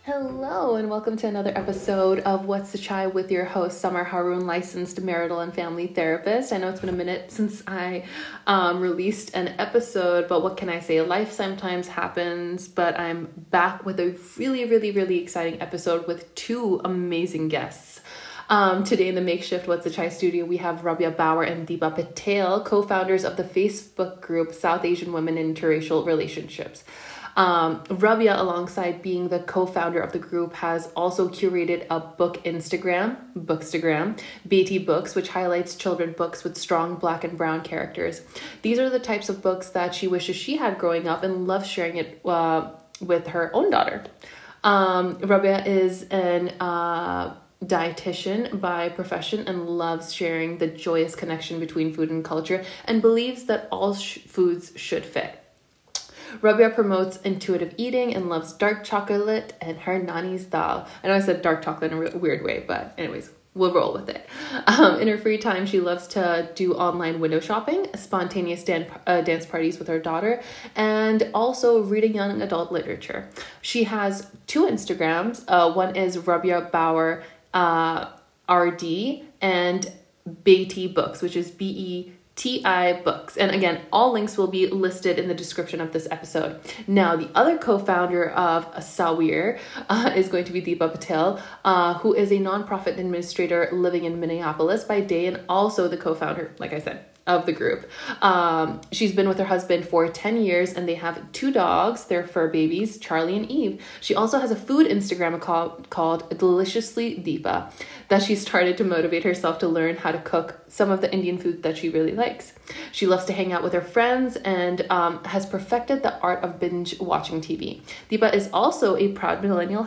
Hello, and welcome to another episode of What's the Chai with your host, Summer Haroon, licensed marital and family therapist. I know it's been a minute since I released an episode, but what can I say? Life sometimes happens, but I'm back with a really exciting episode with two amazing guests. Today in the makeshift What's the Chai studio, we have Rabia Bauer and Deepa Patel, co-founders of the Facebook group South Asian Women in Interracial Relationships. Rabia, alongside being the co-founder of the group, has also curated a bookstagram, Beti Books, which highlights children books with strong Black and brown characters. These are the types of books that she wishes she had growing up and loves sharing it with her own daughter. Rabia is an dietitian by profession and loves sharing the joyous connection between food and culture and believes that all foods should fit. Rabia promotes intuitive eating and loves dark chocolate and her nani's dal. I know I said dark chocolate in a weird way, but anyways, we'll roll with it. In her free time, she loves to do online window shopping, spontaneous dance parties with her daughter, and also reading young adult literature. She has two Instagrams. One is Rabia Bauer RD and Beti Books, which is BETI Books. And again, all links will be listed in the description of this episode. Now, the other co-founder of Sawir is going to be Deepa Patel, who is a nonprofit administrator living in Minneapolis by day and also the co-founder, like I said, of the group. She's been with her husband for 10 years and they have two dogs, their fur babies, Charlie and Eve. She also has a food Instagram account called Deliciously Deepa that she started to motivate herself to learn how to cook some of the Indian food that she really likes. She loves to hang out with her friends and has perfected the art of binge watching TV. Deepa is also a proud millennial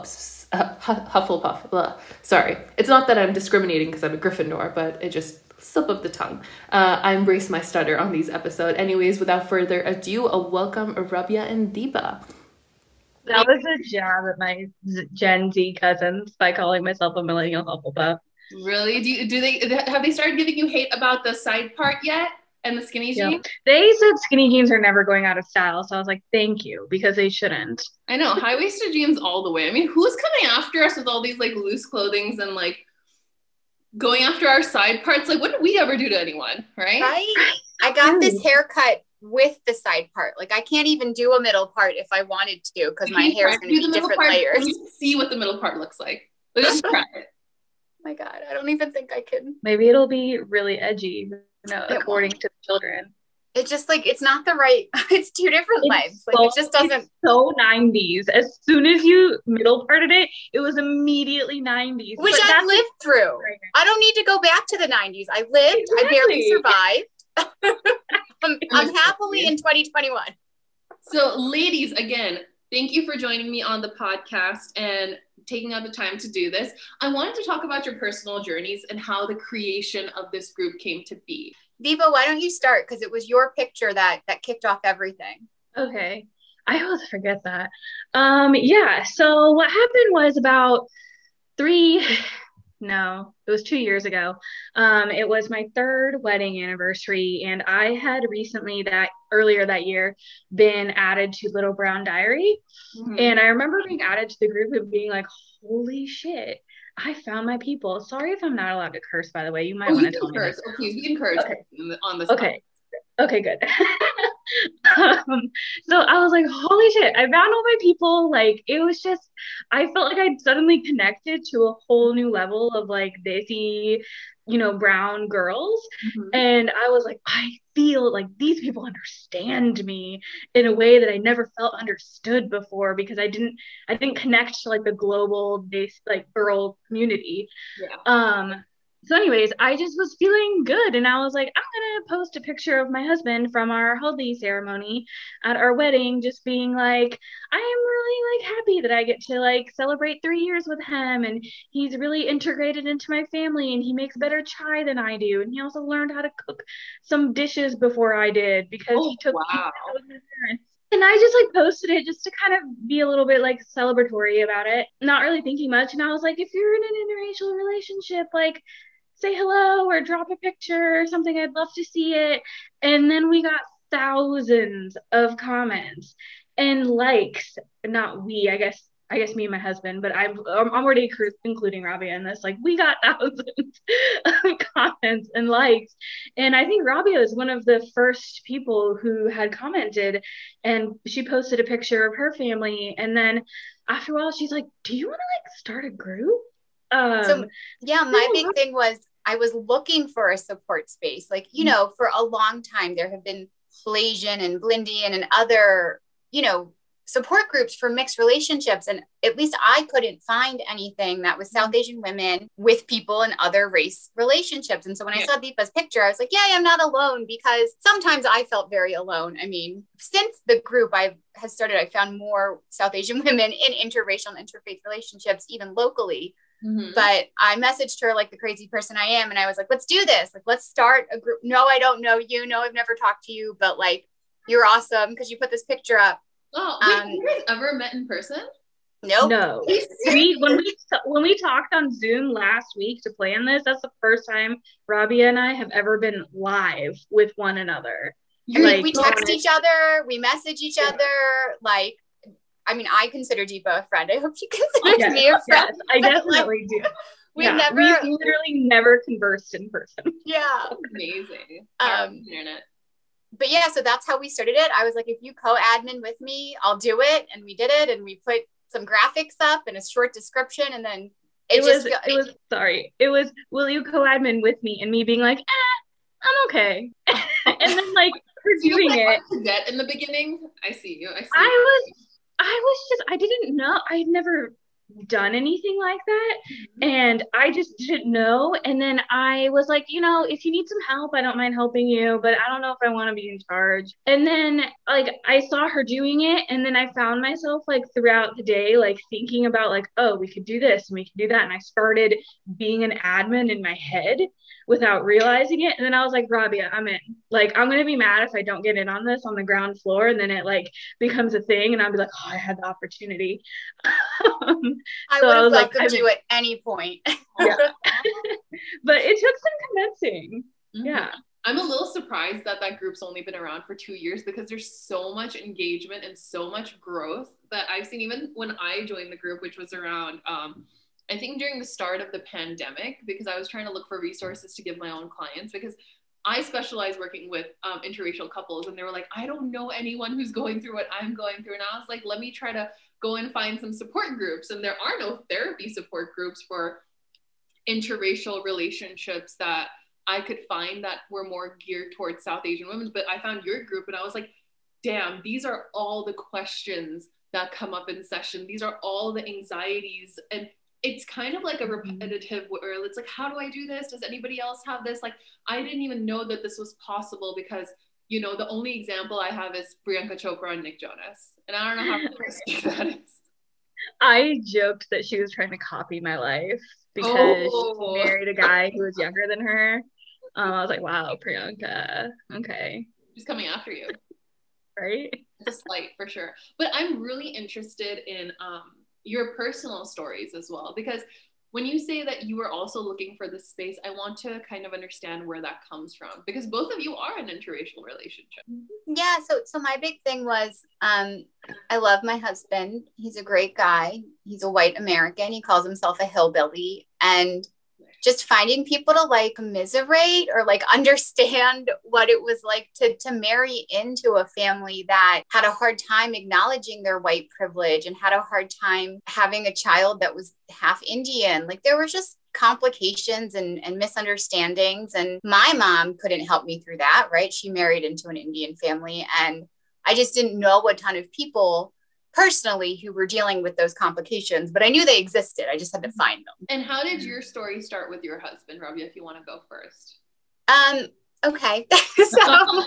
Hufflepuff. Sorry. It's not that I'm discriminating because I'm a Gryffindor, but it just slip of the tongue. I embrace my stutter on these episodes. Anyways, without further ado, a welcome Rabia and Deepa. That was a jab at my Gen Z cousins by calling myself a millennial Hufflepuff. Really? Have they started giving you hate about the side part yet? And the skinny jeans? Yeah. They said skinny jeans are never going out of style. So I was like, thank you, because they shouldn't. I know, high-waisted jeans all the way. I mean, who's coming after us with all these like loose clothings and like going after our side parts? Like, what did we ever do to anyone, right? Right? I got this haircut with the side part. Like, I can't even do a middle part if I wanted to because my hair is going to be different layers. You see what the middle part looks like. Let's just try it. Oh my God, I don't even think I can. Maybe it'll be really edgy, according to the children. It's just like, it's not the right, it's two different legs. Like, it just doesn't. It's so 90s. As soon as you middle parted it, it was immediately 90s. Which I've lived through. I don't need to go back to the 90s. I lived, exactly. I barely survived. I'm happily in 2021. So, ladies, again, thank you for joining me on the podcast and taking out the time to do this. I wanted to talk about your personal journeys and how the creation of this group came to be. Deepa, why don't you start? Because it was your picture that kicked off everything. Okay. I always forget that. Yeah. So what happened was it was 2 years ago. It was my third wedding anniversary, and I had recently earlier that year been added to Little Brown Diary. Mm-hmm. And I remember being added to the group and being like, holy shit, I found my people. Sorry if I'm not allowed to curse, by the way. You might want to tell me. Oh, please, we can curse on this. Okay. Okay, good. So I was like, holy shit, I found all my people. Like, it was just, I felt like I'd suddenly connected to a whole new level of like desi, brown girls. Mm-hmm. And I was like, I feel like these people understand me in a way that I never felt understood before because I didn't connect to like the global like girl community. Yeah. So anyways, I just was feeling good. And I was like, I'm going to post a picture of my husband from our haldi ceremony at our wedding, just being like, I am really like happy that I get to like celebrate 3 years with him. And he's really integrated into my family and he makes better chai than I do. And he also learned how to cook some dishes before I did because he took wow. with his parents. And I just like posted it just to kind of be a little bit like celebratory about it, not really thinking much. And I was like, if you're in an interracial relationship, like say hello or drop a picture or something. I'd love to see it. And then we got thousands of comments and likes. Not we, I guess I guess me and my husband, but I'm already including Rabia in this. Like, we got thousands of comments and likes. And I think Rabia is one of the first people who had commented, and she posted a picture of her family. And then after a while, she's like, do you want to like start a group? So yeah, my big thing was I was looking for a support space. Like, you know, for a long time, there have been Phlasian and Blindian and other, you know, support groups for mixed relationships. And at least I couldn't find anything that was South Asian women with people in other race relationships. And so when I saw Deepa's picture, I was like, yeah, I'm not alone, because sometimes I felt very alone. I mean, since the group has started, I found more South Asian women in interracial and interfaith relationships, even locally. Mm-hmm. But I messaged her like the crazy person I am. And I was like, let's do this. Like, let's start a group. No, I don't know you. No, I've never talked to you, but like, you're awesome because you put this picture up. Oh, wait, you guys ever met in person? Nope. No. When we talked on Zoom last week to plan this, that's the first time Rabia and I have ever been live with one another. I mean, we text each other, we message each other, like, I mean, I consider Deepa a friend. I hope she considers me a friend. Yes, I definitely do. We've literally never conversed in person. Yeah. Amazing. Internet. But yeah, so that's how we started it. I was like, if you co-admin with me, I'll do it. And we did it. And we put some graphics up and a short description. And then it was, will you co-admin with me? And me being like, I'm okay. And then like, we're doing it. That in the beginning, I see you. I didn't know. I had never done anything like that. And I just didn't know. And then I was like, you know, if you need some help, I don't mind helping you, but I don't know if I want to be in charge. And then like, I saw her doing it. And then I found myself like throughout the day, like thinking about like, oh, we could do this and we could do that. And I started being an admin in my head without realizing it. And then I was like, Rabia, I'm in. Like, I'm going to be mad if I don't get in on this on the ground floor. And then it like becomes a thing. And I'll be like, oh, I had the opportunity. I would have welcomed you at any point. Yeah. But it took some convincing. Mm-hmm. Yeah. I'm a little surprised that group's only been around for 2 years, because there's so much engagement and so much growth that I've seen even when I joined the group, which was around, I think during the start of the pandemic, because I was trying to look for resources to give my own clients, because I specialize working with interracial couples, and they were like, I don't know anyone who's going through what I'm going through. And I was like, let me try to go and find some support groups. And there are no therapy support groups for interracial relationships that I could find that were more geared towards South Asian women. But I found your group and I was like, damn, these are all the questions that come up in session. These are all the anxieties. And it's kind of like a repetitive where it's like, how do I do this? Does anybody else have this? Like, I didn't even know that this was possible, because, you know, the only example I have is Priyanka Chopra and Nick Jonas. And I don't know how interesting that is. I joked that she was trying to copy my life because she married a guy who was younger than her. I was like, wow, Priyanka. Okay. She's coming after you. Right? It's a slight for sure. But I'm really interested in your personal stories as well, because when you say that you were also looking for this space, I want to kind of understand where that comes from, because both of you are in an interracial relationship. Yeah. So my big thing was, I love my husband. He's a great guy. He's a white American. He calls himself a hillbilly, and just finding people to like commiserate or like understand what it was like to marry into a family that had a hard time acknowledging their white privilege and had a hard time having a child that was half Indian. Like, there were just complications and misunderstandings. And my mom couldn't help me through that, right? She married into an Indian family, and I just didn't know a ton of people personally who were dealing with those complications, but I knew they existed. I just had to find them. And how did your story start with your husband, Rabia, if you want to go first? Okay. So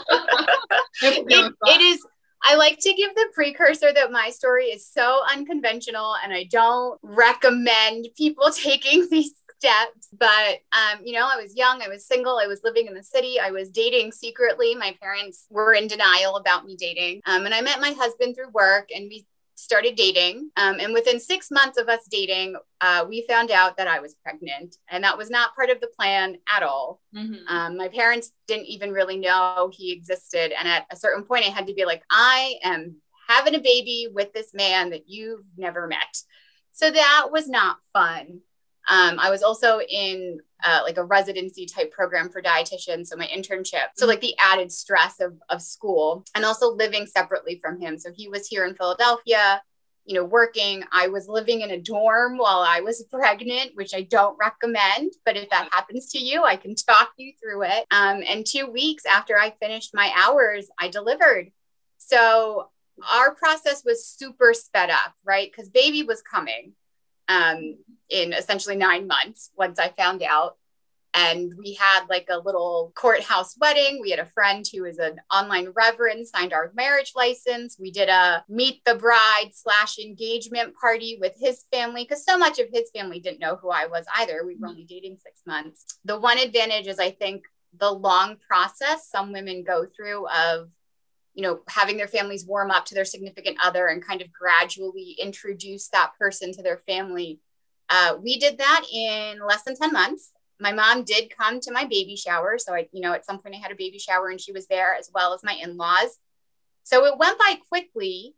it is, I like to give the precursor that my story is so unconventional, and I don't recommend people taking these steps, but you know, I was young, I was single, I was living in the city, I was dating secretly. My parents were in denial about me dating. And I met my husband through work, and we started dating. And within 6 months of us dating, we found out that I was pregnant, and that was not part of the plan at all. Mm-hmm. My parents didn't even really know he existed. And at a certain point, I had to be like, I am having a baby with this man that you've never met. So that was not fun. I was also in like a residency type program for dietitians, so my internship. So like the added stress of school, and also living separately from him. So he was here in Philadelphia, you know, working. I was living in a dorm while I was pregnant, which I don't recommend, but if that happens to you, I can talk you through it. And 2 weeks after I finished my hours, I delivered. So our process was super sped up, right? Because baby was coming in essentially 9 months once I found out. And we had like a little courthouse wedding. We had a friend who is an online reverend, signed our marriage license. We did a meet the bride / engagement party with his family, because so much of his family didn't know who I was either. We were only dating 6 months. The one advantage is, I think, the long process some women go through of, you know, having their families warm up to their significant other and kind of gradually introduce that person to their family. We did that in less than 10 months. My mom did come to my baby shower. So I, you know, at some point I had a baby shower and she was there, as well as my in-laws. So it went by quickly,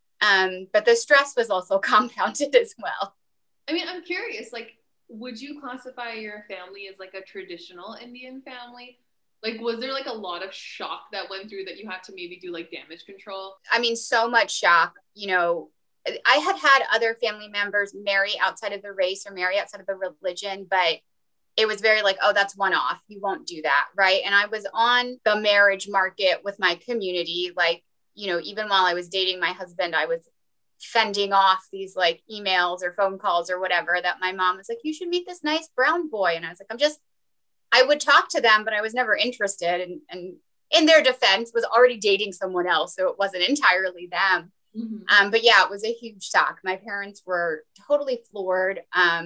but the stress was also compounded as well. I mean, I'm curious, like, would you classify your family as like a traditional Indian family? Like, was there like a lot of shock that went through that you had to maybe do like damage control? I mean, so much shock. You know, I had other family members marry outside of the race or marry outside of the religion, but it was very like, oh, that's one off. You won't do that. Right. And I was on the marriage market with my community. Like, you know, even while I was dating my husband, I was fending off these like emails or phone calls or whatever that my mom was like, you should meet this nice brown boy. And I was like, I would talk to them, but I was never interested. And in their defense, was already dating someone else. So it wasn't entirely them. Mm-hmm. But yeah, it was a huge shock. My parents were totally floored.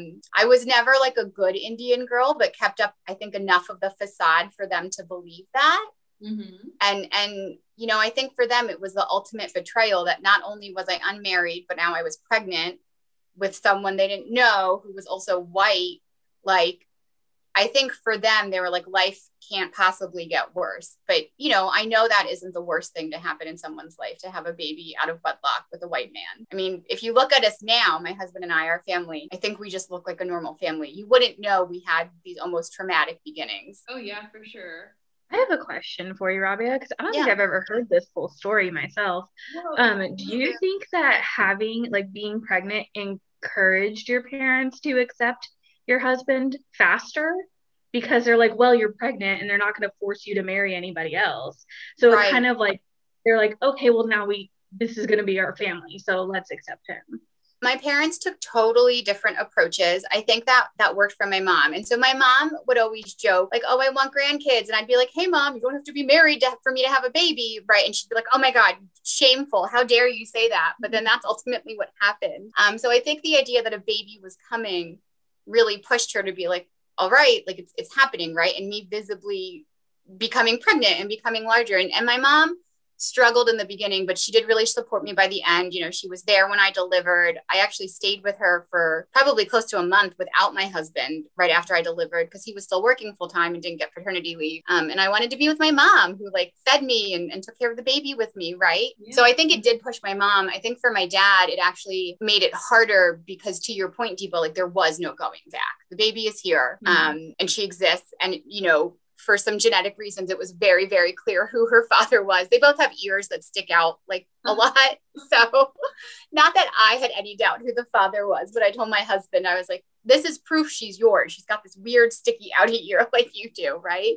I was never like a good Indian girl, but kept up, I think, enough of the facade for them to believe that. Mm-hmm. And, you know, I think for them, it was the ultimate betrayal that not only was I unmarried, but now I was pregnant with someone they didn't know who was also white. Like, I think for them, they were like, life can't possibly get worse. But, you know, I know that isn't the worst thing to happen in someone's life, to have a baby out of wedlock with a white man. I mean, if you look at us now, my husband and I, our family, I think we just look like a normal family. You wouldn't know we had these almost traumatic beginnings. Oh, yeah, for sure. I have a question for you, Rabia, because I don't think I've ever heard this full story myself. Do you think that being pregnant encouraged your parents to accept your husband faster? Because they're like, well, you're pregnant and they're not going to force you to marry anybody else. So it's kind of like, they're like, okay, well, now this is going to be our family, so let's accept him. My parents took totally different approaches. I think that worked for my mom. And so my mom would always joke like, oh, I want grandkids. And I'd be like, hey, mom, you don't have to be married for me to have a baby. Right. And she'd be like, oh, my God, shameful. How dare you say that? But then that's ultimately what happened. So I think the idea that a baby was coming really pushed her to be like, all right, like it's happening. Right. And me visibly becoming pregnant and becoming larger. And my mom struggled in the beginning, but she did really support me by the end. You know, she was there when I delivered. I actually stayed with her for probably close to a month without my husband right after I delivered, because he was still working full time and didn't get paternity leave. And I wanted to be with my mom, who like fed me and took care of the baby with me. Right. Yeah. So I think it did push my mom. I think for my dad, it actually made it harder because, to your point, Deepa, like there was no going back. The baby is here, and she exists. And, you know, for some genetic reasons, it was very, very clear who her father was. They both have ears that stick out like a lot. So not that I had any doubt who the father was, but I told my husband, I was like, this is proof she's yours. She's got this weird sticky outy ear like you do. Right.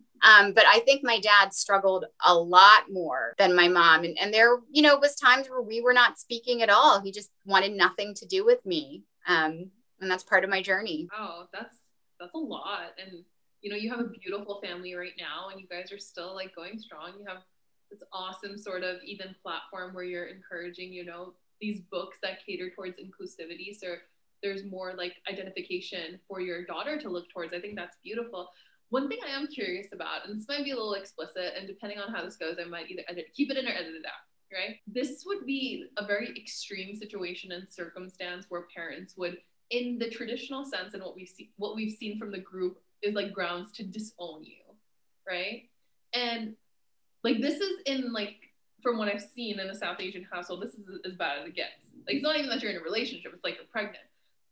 But I think my dad struggled a lot more than my mom. And there, you know, was times where we were not speaking at all. He just wanted nothing to do with me. And that's part of my journey. Oh, that's a lot. And you know, you have a beautiful family right now and you guys are still like going strong. You have this awesome sort of even platform where you're encouraging, you know, these books that cater towards inclusivity. So there's more like identification for your daughter to look towards. I think that's beautiful. One thing I am curious about, and this might be a little explicit, and depending on how this goes, I might either keep it in or edit it out, right? This would be a very extreme situation and circumstance where parents would, in the traditional sense, and what we've seen from the group, is like grounds to disown you, right? And like this is in like from what I've seen in a South Asian household, this is as bad as it gets. Like, it's not even that you're in a relationship, it's like you're pregnant.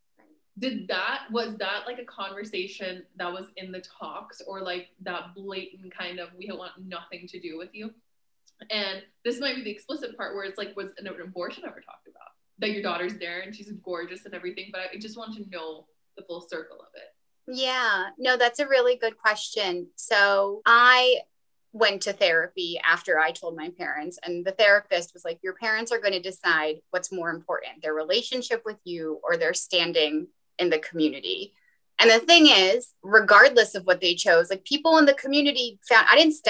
Was that like a conversation that was in the talks, or like that blatant kind of, we want nothing to do with you? And this might be the explicit part where it's like, was an abortion ever talked about? That your daughter's there and she's gorgeous and everything, but I just want to know the full circle of it. Yeah, no, that's a really good question. So I went to therapy after I told my parents, and the therapist was like, your parents are going to decide what's more important, their relationship with you or their standing in the community. And the thing is, regardless of what they chose, like, people in the community found,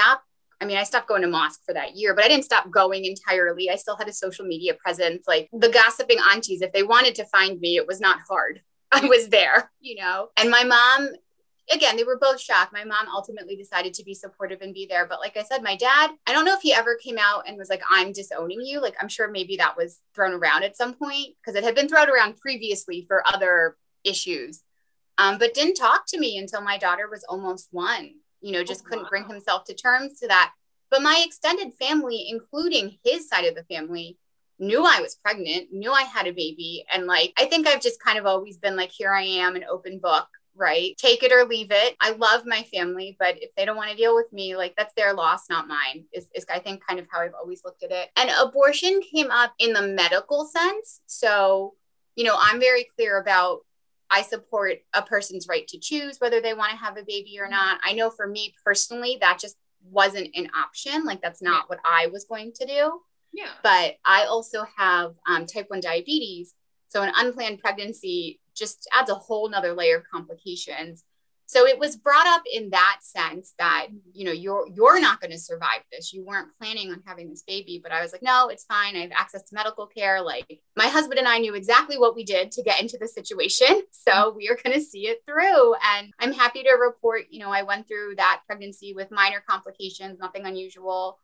I stopped going to mosque for that year, but I didn't stop going entirely. I still had a social media presence. Like, the gossiping aunties, if they wanted to find me, it was not hard. I was there, and my mom, again, they were both shocked. My mom ultimately decided to be supportive and be there. But like I said, my dad, I don't know if he ever came out and was like, I'm disowning you. Like, I'm sure maybe that was thrown around at some point, because it had been thrown around previously for other issues, but didn't talk to me until my daughter was almost 1, just couldn't bring himself to terms to that. But my extended family, including his side of the family, knew I was pregnant, knew I had a baby. And like, I think I've just kind of always been like, here I am, an open book, right? Take it or leave it. I love my family, but if they don't want to deal with me, like, that's their loss, not mine, is I think kind of how I've always looked at it. And abortion came up in the medical sense. So, I'm very clear about, I support a person's right to choose whether they want to have a baby or not. I know for me personally, that just wasn't an option. Like, that's not what I was going to do. Yeah. But I also have type 1 diabetes. So an unplanned pregnancy just adds a whole nother layer of complications. So it was brought up in that sense that, you're not going to survive this. You weren't planning on having this baby. But I was like, no, it's fine. I have access to medical care. Like, my husband and I knew exactly what we did to get into the situation. So we are going to see it through. And I'm happy to report, I went through that pregnancy with minor complications, nothing unusual.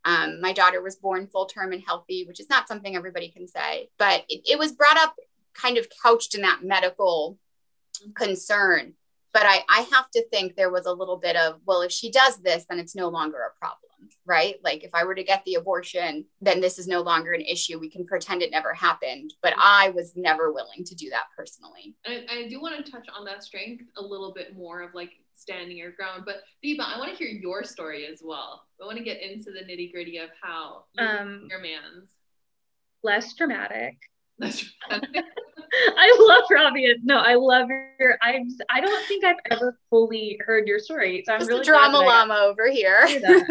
My daughter was born full term and healthy, which is not something everybody can say. But it was brought up kind of couched in that medical concern. But I have to think there was a little bit of, well, if she does this, then it's no longer a problem, right? Like, if I were to get the abortion, then this is no longer an issue. We can pretend it never happened. But I was never willing to do that personally. I do want to touch on that strength a little bit more, of like standing your ground. But Deepa, I want to hear your story as well. I want to get into the nitty gritty of how your man's. Less dramatic. I love Rabia. No, I love her. I don't think I've ever fully heard your story. So I'm just really a drama llama over here.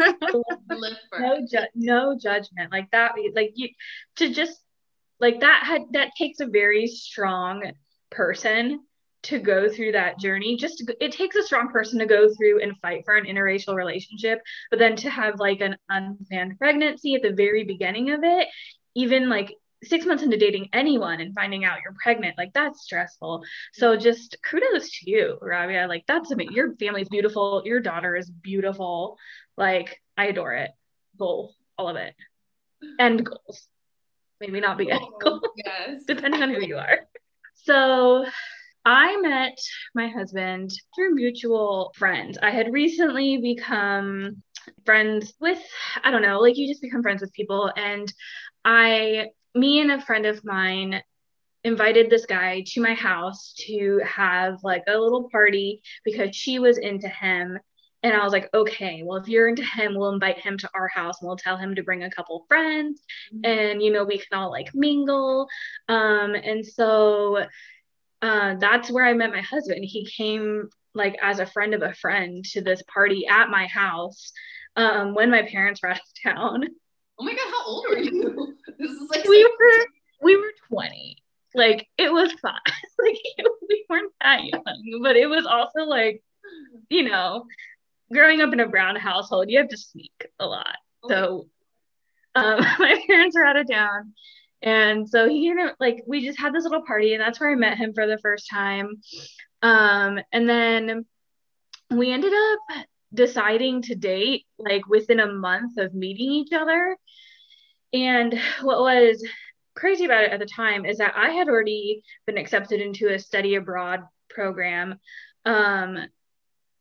No judgment. Like that, like you to just like that takes a very strong person to go through that journey. It takes a strong person to go through and fight for an interracial relationship, but then to have like an unplanned pregnancy at the very beginning of it, even like 6 months into dating anyone and finding out you're pregnant, like, that's stressful. So just kudos to you, Rabia. Like, that's amazing. Your family's beautiful. Your daughter is beautiful. Like, I adore it. Goals, all of it. End goals. Maybe not be end goals. Yes. Depending on who you are. So I met my husband through mutual friends. I had recently become friends with, I don't know, like, you just become friends with people. And me and a friend of mine invited this guy to my house to have like a little party because she was into him. And I was like, okay, well, if you're into him, we'll invite him to our house and we'll tell him to bring a couple friends and, we can all like mingle. And so that's where I met my husband. He came like as a friend of a friend to this party at my house when my parents were out of town. Oh my God, how old were you? This is like we were 20. Like, it was fun. Like, we weren't that young, but it was also like, growing up in a brown household, you have to sneak a lot. Okay. So my parents were out of town. And so we just had this little party, and that's where I met him for the first time. And then we ended up deciding to date like within a month of meeting each other. And what was crazy about it at the time is that I had already been accepted into a study abroad program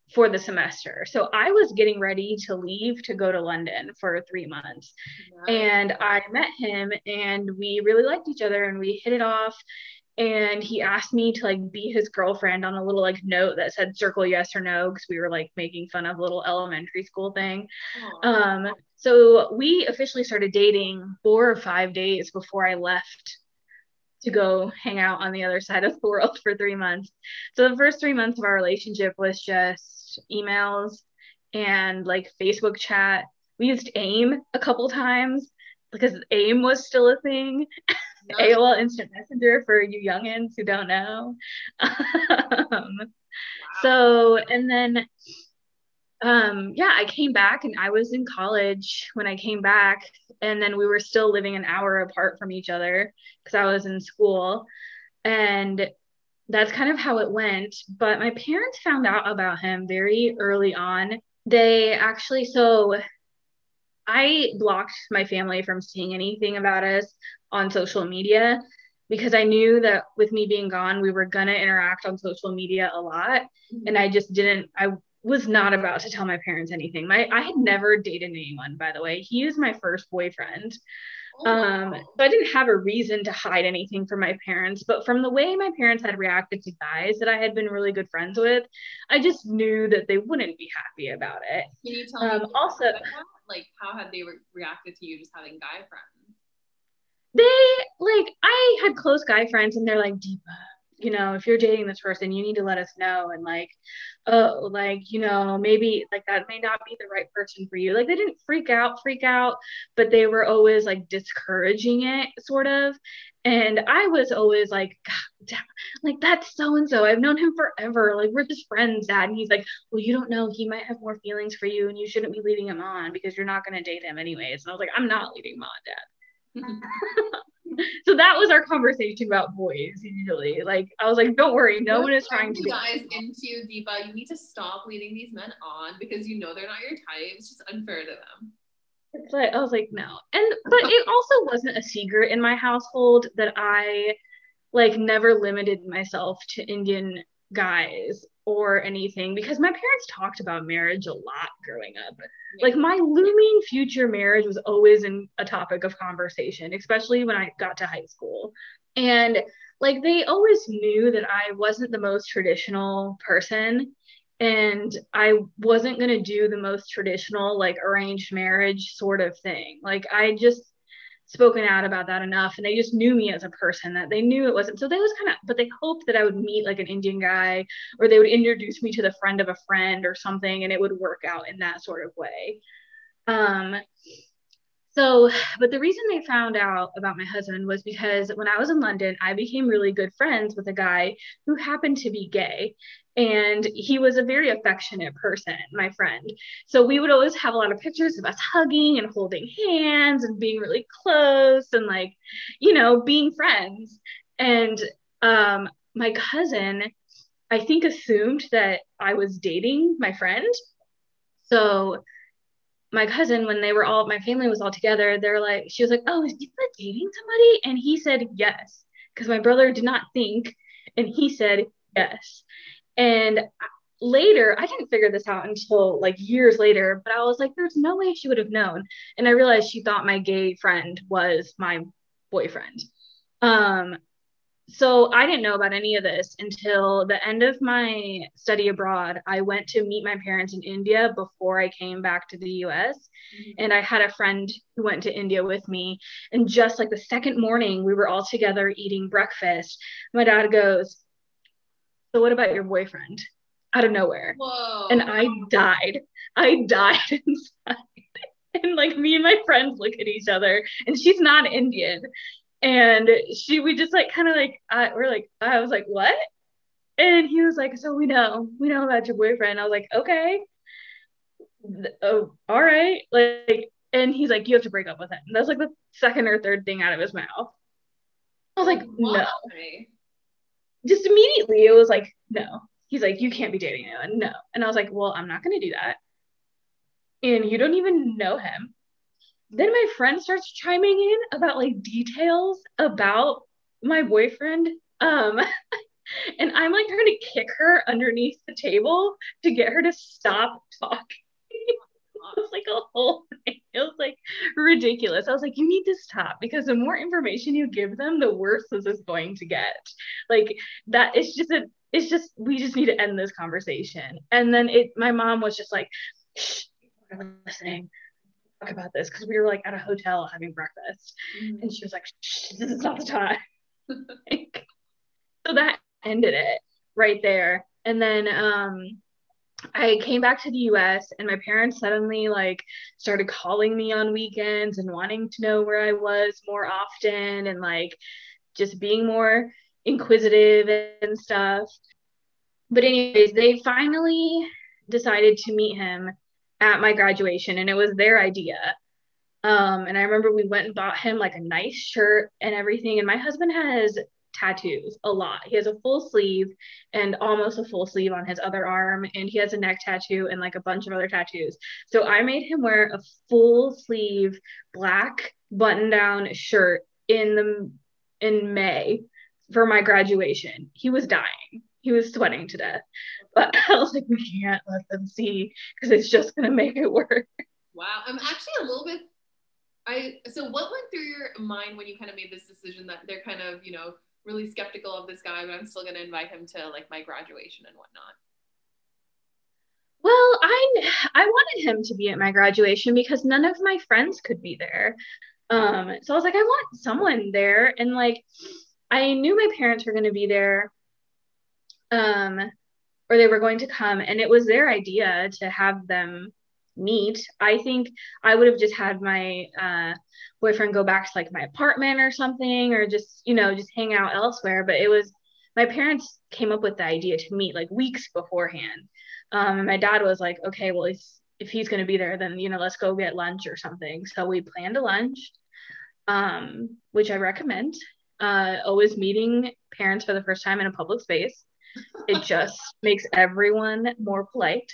for the semester. So I was getting ready to leave to go to London for 3 months. Nice. And I met him and we really liked each other and we hit it off. And he asked me to like be his girlfriend on a little like note that said circle yes or no, because we were like making fun of a little elementary school thing. So we officially started dating 4 or 5 days before I left to go hang out on the other side of the world for 3 months. So the first 3 months of our relationship was just emails and like Facebook chat. We used AIM a couple times because AIM was still a thing. Nice. AOL Instant Messenger for you youngins who don't know. Wow. So, and then, I came back and I was in college when I came back, and then we were still living an hour apart from each other because I was in school, and that's kind of how it went. But my parents found out about him very early on. They actually, so I blocked my family from seeing anything about us on social media because I knew that with me being gone, we were going to interact on social media a lot. Mm-hmm. And I was not about to tell my parents anything. I had never dated anyone, by the way. He was my first boyfriend. So I didn't have a reason to hide anything from my parents, but from the way my parents had reacted to guys that I had been really good friends with, I just knew that they wouldn't be happy about it. Can you tell me also like how had they reacted to you just having guy friends? I had close guy friends and they're like, Deepa, you know, if you're dating this person, you need to let us know. And like, oh, like, you know, maybe like that may not be the right person for you. Like they didn't freak out, but they were always like discouraging it sort of. And I was always like, God damn, like that's so-and-so. I've known him forever. Like we're just friends, Dad. And he's like, well, you don't know. He might have more feelings for you and you shouldn't be leading him on because you're not going to date him anyways. And I was like, I'm not leading him on, Dad. So that was our conversation about boys usually. Like I was like, don't worry, no one is trying to guys into Deepa. You need to stop leading these men on because you know they're not your type. It's just unfair to them. It's like I was like, no. But it also wasn't a secret in my household that I like never limited myself to Indian guys or anything because my parents talked about marriage a lot growing up. Like my looming future marriage was always a topic of conversation, especially when I got to high school. And like they always knew that I wasn't the most traditional person and I wasn't going to do the most traditional like arranged marriage sort of thing. Like I just spoken out about that enough and they just knew me as a person that they knew it wasn't. So they was kind of, but they hoped that I would meet like an Indian guy or they would introduce me to the friend of a friend or something and it would work out in that sort of way. But the reason they found out about my husband was because when I was in London, I became really good friends with a guy who happened to be gay. And he was a very affectionate person, my friend. So we would always have a lot of pictures of us hugging and holding hands and being really close and like, you know, being friends. And my cousin, I think, assumed that I was dating my friend. So my cousin, when my family was all together, she was like, oh, is Deepa dating somebody? And he said yes, because my brother did not think, and he said yes. And later, I didn't figure this out until like years later, but I was like, there's no way she would have known. And I realized she thought my gay friend was my boyfriend. So I didn't know about any of this until the end of my study abroad. I went to meet my parents in India before I came back to the US. Mm-hmm. And I had a friend who went to India with me. And just like the second morning, we were all together eating breakfast. My dad goes, so what about your boyfriend? Out of nowhere. Whoa. And I died inside. And like me and my friends look at each other and she's not Indian. And we just like kind of like, I was like, what? And he was like, so we know about your boyfriend. I was like, okay. Oh, all right. Like, and he's like, you have to break up with him. And that's like the second or third thing out of his mouth. I was like, no. Just immediately it was like, no. He's like, you can't be dating anyone. No. And I was like, well, I'm not going to do that. And you don't even know him. Then my friend starts chiming in about like details about my boyfriend. And I'm like trying to kick her underneath the table to get her to stop talking. It was like a whole thing. It was like ridiculous. I was like, you need to stop, because the more information you give them, the worse this is going to get. Like that, it's just, we just need to end this conversation. And then my mom was just like, shh, we're listening. Talk about this, because we were like at a hotel having breakfast, and she was like, shh, this is not the time. Like, so that ended it right there. And then I came back to the US, and my parents suddenly like started calling me on weekends and wanting to know where I was more often, and like just being more inquisitive and stuff. But anyways, they finally decided to meet him at my graduation, and it was their idea. And I remember we went and bought him like a nice shirt and everything. And my husband has tattoos a lot. He has a full sleeve and almost a full sleeve on his other arm, and he has a neck tattoo and like a bunch of other tattoos. So I made him wear a full sleeve black button down shirt in May for my graduation. He was dying. He was sweating to death. But I was like, we can't let them see, because it's just gonna make it worse. Wow. I'm actually a little bit so what went through your mind when you kind of made this decision that they're kind of, you know, really skeptical of this guy, but I'm still going to invite him to like my graduation and whatnot? Well, I wanted him to be at my graduation because none of my friends could be there. So I was like, I want someone there. And like, I knew my parents were going to be there, or they were going to come, and it was their idea to have them meet. I think I would have just had my boyfriend go back to like my apartment or something, or just, you know, just hang out elsewhere. But it was, my parents came up with the idea to meet like weeks beforehand. And my dad was like, okay, well, if he's going to be there, then, you know, let's go get lunch or something. So we planned a lunch, which I recommend. Always meeting parents for the first time in a public space. It just makes everyone more polite.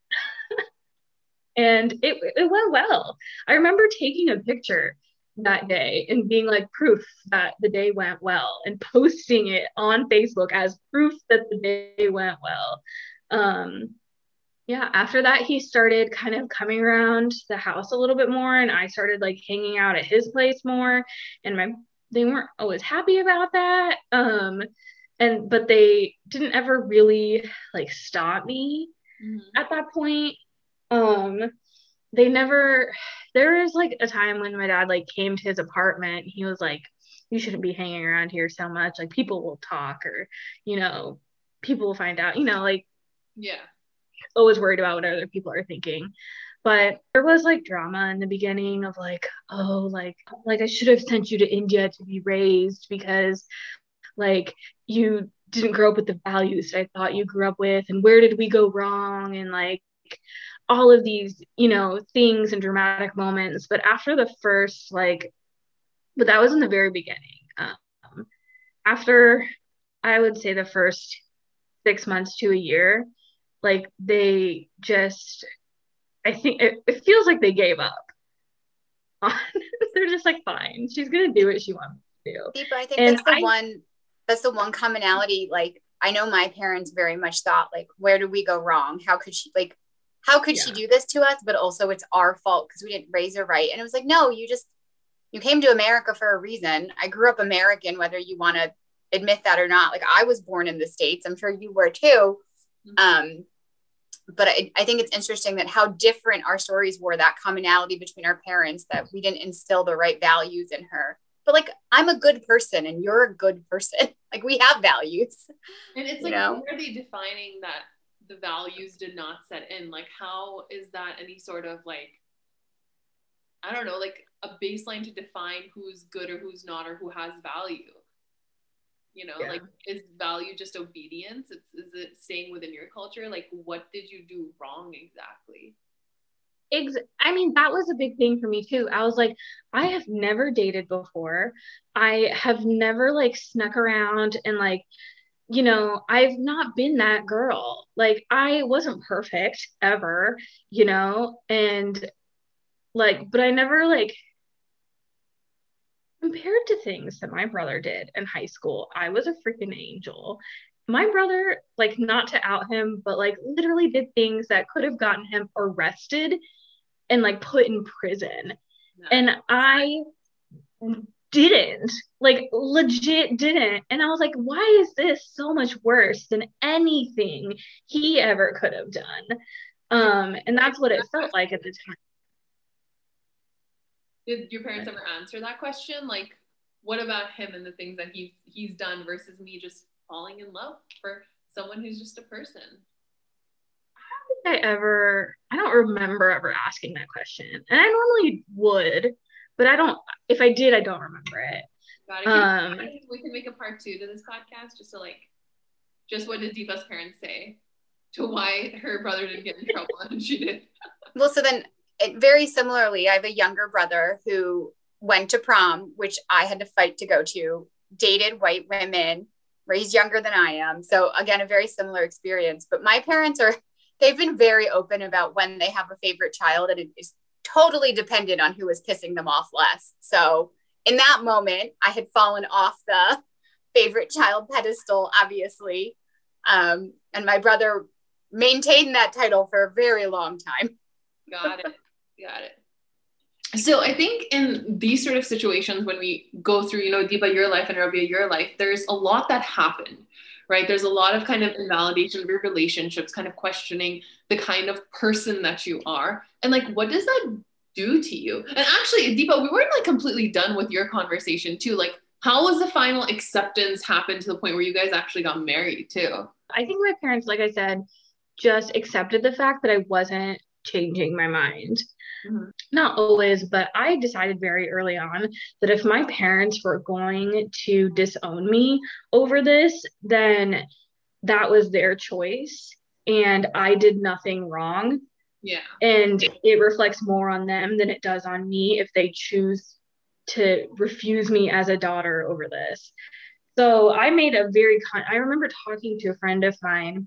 And it went well. I remember taking a picture that day and being like proof that the day went well, and posting it on Facebook as proof that the day went well. Yeah, after that, he started kind of coming around the house a little bit more, and I started like hanging out at his place more, and they weren't always happy about that. But they didn't ever really like stop me at that point. They never, there was like a time when my dad like came to his apartment. He was like, you shouldn't be hanging around here so much. Like people will talk, or, you know, people will find out, you know, like, yeah, always worried about what other people are thinking. But there was like drama in the beginning of like, oh, like I should have sent you to India to be raised, because like you didn't grow up with the values that I thought you grew up with, and where did we go wrong, and like all of these, you know, things and dramatic moments. But after the first, like, but that was in the very beginning. After, I would say, the first 6 months to a year, like they just, I think it feels like they gave up. They're just like, fine, she's gonna do what she wants to do. Deepa, I think that's the one commonality. Like, I know my parents very much thought like, where did we go wrong? How could she do this to us? But also it's our fault because we didn't raise her right. And it was like, no, you came to America for a reason. I grew up American, whether you want to admit that or not. Like, I was born in the States. I'm sure you were too. But I think it's interesting that how different our stories were, that commonality between our parents, that we didn't instill the right values in her. But like, I'm a good person and you're a good person. Like, we have values. And it's like, how are they defining that the values did not set in? Like, how is that any sort of like, I don't know, like a baseline to define who's good or who's not, or who has value? You know, like, is value just obedience? Is it staying within your culture? Like, what did you do wrong exactly? I mean, that was a big thing for me too. I was like, I have never dated before. I have never like snuck around and like, you know, I've not been that girl. Like, I wasn't perfect ever, you know, and like, but I never like, compared to things that my brother did in high school, I was a freaking angel. my brother, like, not to out him, but like literally did things that could have gotten him arrested and like put in prison. No. And I didn't, like, legit didn't. And I was like, why is this so much worse than anything he ever could have done? And that's what it felt like at the time. Did your parents ever answer that question? Like, what about him and the things that he's done versus me just falling in love for someone who's just a person? I don't remember ever asking that question. And I normally would, but if I did, I don't remember it. Got it. We can make a part 2 to this podcast just what did Deepa's parents say to why her brother didn't get in trouble and she did. Well, so then very similarly, I have a younger brother who went to prom, which I had to fight to go to, dated white women, raised younger than I am. So again, a very similar experience. But my parents they've been very open about when they have a favorite child, and it is totally dependent on who is pissing them off less. So in that moment, I had fallen off the favorite child pedestal, obviously. And my brother maintained that title for a very long time. Got it. So I think in these sort of situations, when we go through, Deepa, your life and Rabia, your life, there's a lot that happened, right? There's a lot of kind of invalidation of your relationships, kind of questioning the kind of person that you are. And like, what does that do to you? And actually, Deepa, we weren't like completely done with your conversation too. Like, how was the final acceptance happen to the point where you guys actually got married too? I think my parents, like I said, just accepted the fact that I wasn't changing my mind. Mm-hmm. Not always, but I decided very early on that if my parents were going to disown me over this, then that was their choice and I did nothing wrong. Yeah. And it reflects more on them than it does on me if they choose to refuse me as a daughter over this. So I made I remember talking to a friend of mine,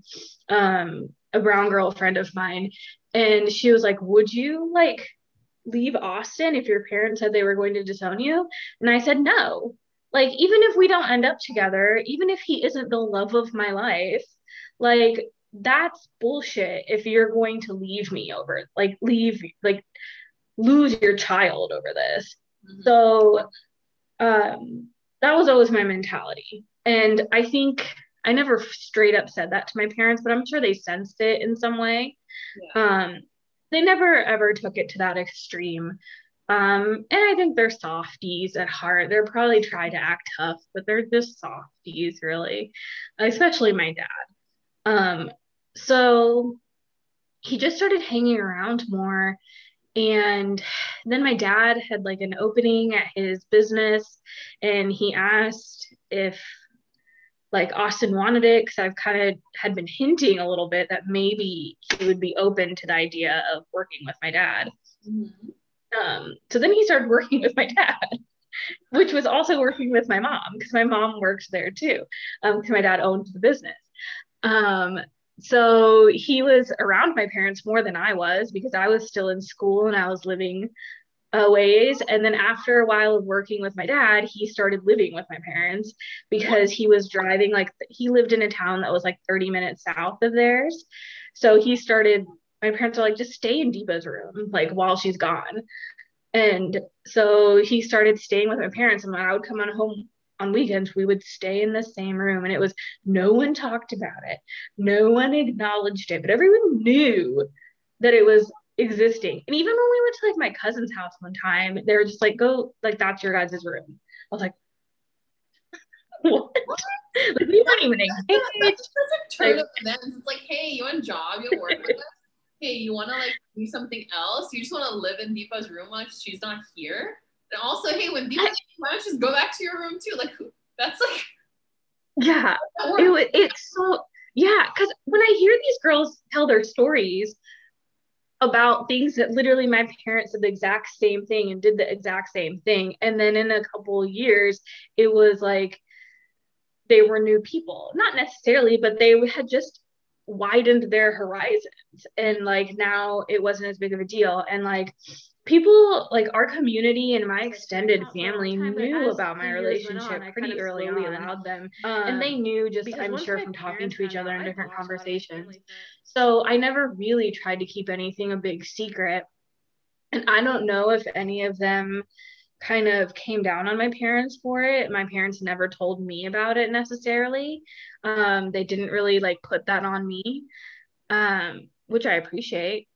a brown girl friend of mine, and she was like, would you like leave Austin if your parents said they were going to disown you? And I said, no. Like, even if we don't end up together, even if he isn't the love of my life, like, that's bullshit if you're going to leave me over, like, lose your child over this. Mm-hmm. So that was always my mentality. And I think I never straight up said that to my parents, but I'm sure they sensed it in some way. Yeah. They never ever took it to that extreme. And I think they're softies at heart. They're probably trying to act tough, but they're just softies, really, especially my dad. So he just started hanging around more. And then my dad had like an opening at his business, and he asked if like Austin wanted it, because I've kind of had been hinting a little bit that maybe he would be open to the idea of working with my dad. Mm-hmm. So then he started working with my dad, which was also working with my mom, because my mom works there too, because my dad owned the business. So he was around my parents more than I was, because I was still in school and I was living a ways. And then after a while of working with my dad, he started living with my parents, because he was driving, like, he lived in a town that was like 30 minutes south of theirs. So my parents were like, just stay in Deepa's room, like, while she's gone. And so he started staying with my parents, and when I would come on home on weekends, we would stay in the same room, and it was, no one talked about it, no one acknowledged it, but everyone knew that it was existing. And even when we went to like my cousin's house one time, they were just like, go, like, that's your guys' room. I was like, what? Like, we weren't even engaged. That's just a turn of events. It's like, hey, you want a job? You want to work with us? Hey, you want to like do something else? You just want to live in Deepa's room while she's not here? And also, hey, when Deepa, why don't you just go back to your room too? Like, that's like, yeah, it's so, yeah, because when I hear these girls tell their stories about things that literally my parents did the exact same thing and did the exact same thing, and then in a couple of years, it was like they were new people. Not necessarily, but they had just widened their horizons, and like now it wasn't as big of a deal. And like people, like our community and my extended family knew about my relationship pretty early on. And they knew, just I'm sure from talking to each other in different conversations. So I never really tried to keep anything a big secret. And I don't know if any of them kind of came down on my parents for it. My parents never told me about it necessarily. They didn't really like put that on me, which I appreciate.